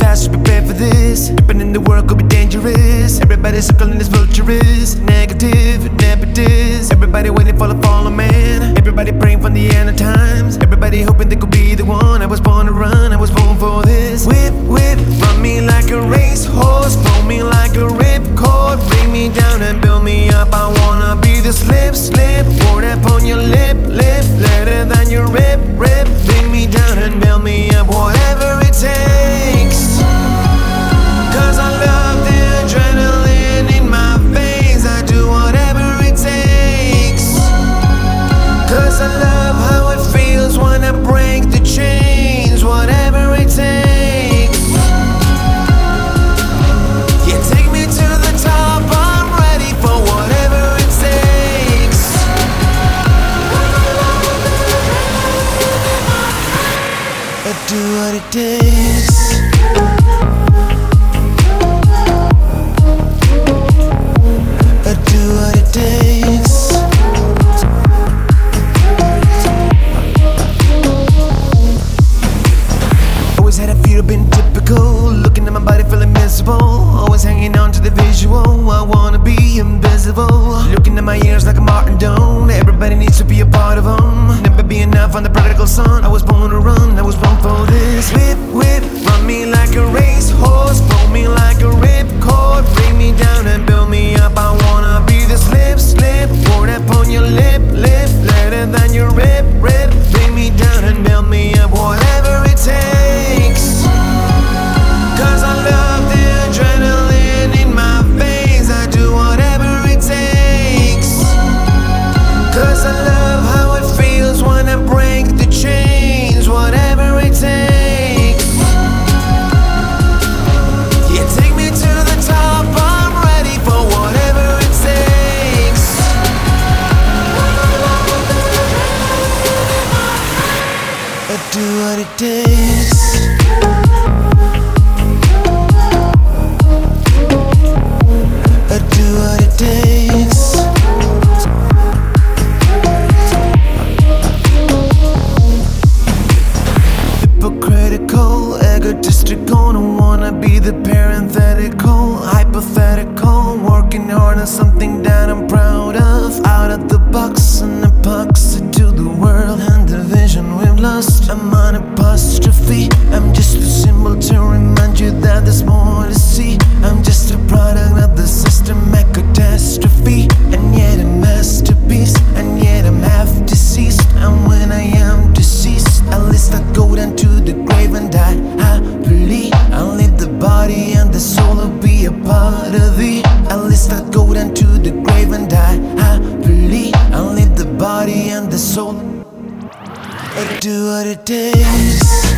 fast, prepare for this. Jumping in the world could be dangerous. Everybody's circling this vulturous. Negative, nepotist. Everybody waiting for the fall of man. Everybody praying for the end of times. Everybody hoping they could be the one. I was born to run, I was born for this. Whip, whip, run me like a racehorse. Pull me like a ripcord. Bring me down and build me up. I wanna be the slip, slip. Pour that on your lip, lip. Better than your rip, rip. Bring me down and build me up. Whatever it takes. Cause I love the adrenaline in my veins. I do whatever it takes. Cause I love how it feels when I break the chains. Whatever it takes. Yeah, take me to the top. I'm ready for whatever it takes. I do what it takes. I do what it takes. Always had a feel been typical. Looking at my body feeling miserable. Always hanging on to the visual. I wanna be invisible. Looking at my ears like a Martin Doan. Everybody needs to be a part of them. Never be enough on the prodigal son. I was born to run, I was born for this. Whip, whip, run me like a racehorse. Pull me like a ripcord. Bring me down and build me up. I wanna be the slip, slip. Pour that on your lip, lip. Better than your rip, rip. Bring me down and build me up. Whatever it takes. Cause I love the adrenaline in my veins. I do whatever it takes. Cause I love how it feels when I break the chains. Whatever it takes. Yeah, take me to the top. I'm ready for whatever it takes. I do what it takes. I do what it takes. Hypocritical, egotistical. Don't wanna be the parenthetical, hypothetical. Working hard on something that I'm proud of. Out of the box, an epoxy to the world and the vision we've lost. I'm an apostrophe. I'm just a symbol to remind you that there's more to see. I'm just a product of the systematic catastrophe, and yet a masterpiece, and yet I'm half deceased. And when I am deceased, at least I go down to the grave and die happily. I'll leave the body and the soul will be a part of thee. At least I go down to the grave and die happily. I'll leave the body and the soul. I do what it takes.